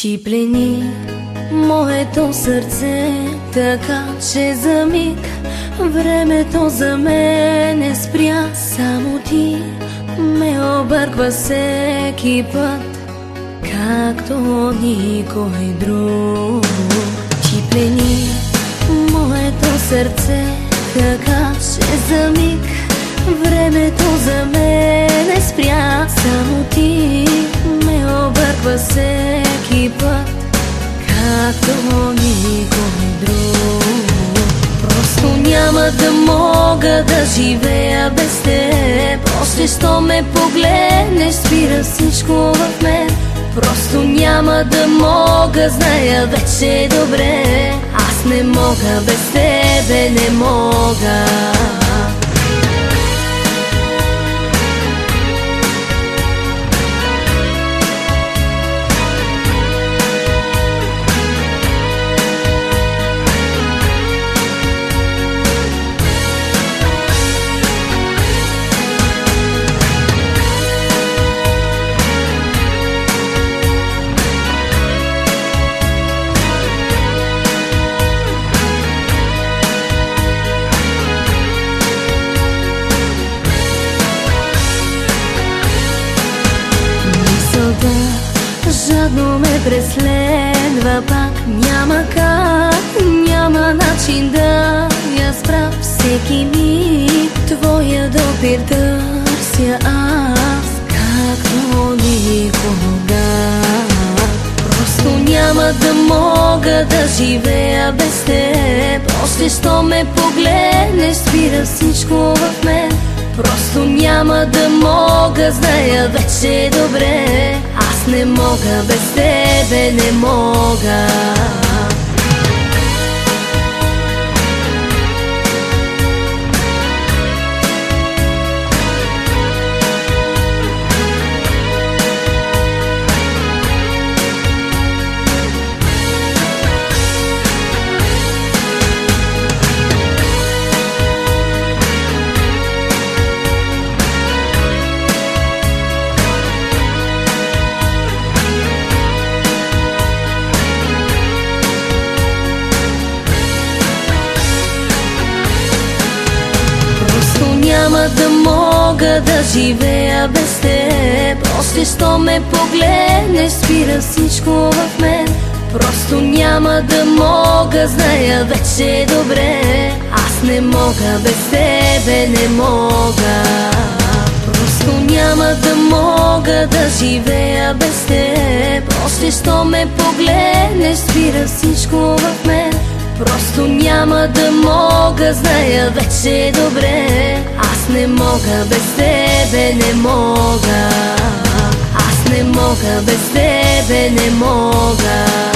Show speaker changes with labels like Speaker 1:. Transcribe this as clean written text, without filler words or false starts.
Speaker 1: Ти плени моето сърце, така че за миг времето за мен спря. Само ти ме обърква всеки път, както никой друг. Ти плени моето сърце, така че за миг времето за мен спря. Само ти ме обърква всеки път, както никой друг. Просто няма да мога да живея без теб. Още що ме погледнеш, спира всичко в мен. Просто няма да мога, зная вече добре. Аз не мога без тебе, не мога. Жадно ме преследва пак. Няма как, няма начин да я спра. Всеки миг твоя допир търся аз, както никога. Просто няма да мога да живея без теб. Още що ме погледнеш, спира всичко в мен. Просто няма да мога, зная вече добре. Аз не мога без тебе, не мога. Няма да мога да живея без теб. Още що ме погледнеш, спира всичко в мен. Просто няма да мога, зная вече добре. Аз не мога без тебе, не мога. Просто няма да мога да живея без теб. Още що ме погледнеш, спира всичко в мен. Просто няма да мога, зная вече добре. Аз не мога без тебе, не мога. Аз не мога без тебе, не мога.